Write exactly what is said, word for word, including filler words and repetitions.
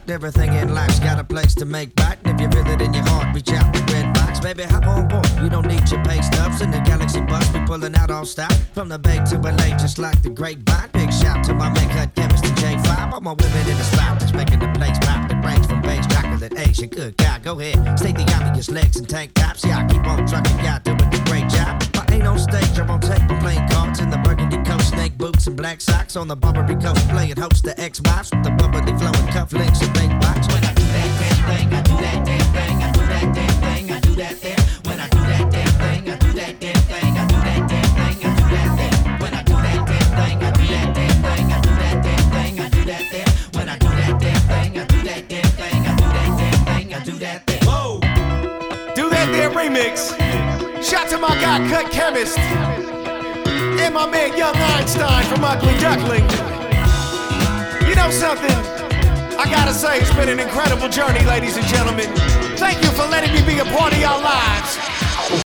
fact, everything in life's got a place to make back. And if you feel it in your heart, reach out to Red Box. Baby, hop on board, you don't need your pay stubs. In the Galaxy bus, we pulling out all style. From the Bay to L A, just like the grapevine. Big shout to my man cut chemist and J five. All my women in the spot that's making the place pop. That range from beige chocolate Asian. Good God, go ahead, stay the obvious legs and tank tops. Yeah, I keep on trucking, y'all doing a great job. I ain't on stage, I'm on tape and playing cards in the burgundy coat, snake boots and black socks on the Barbary coast, playing host to X-Box with the bubbly flowing cufflinks and big box. When I do that damn thing, I do that damn thing, I do that damn thing, I do that damn. When I do that damn thing, I do that damn thing, I do that damn thing, I do that damn. When I do that damn thing, I do that damn thing, I do that damn thing, I do that damn. When I do that damn thing, I do that damn thing, I do that damn thing, I do that damn. Whoa! Do that damn remix. Shout to my guy Cut Chemist and my man Young Einstein from Ugly Duckling. You know something? I gotta say, it's been an incredible journey, ladies and gentlemen. Thank you for letting me be a part of your lives.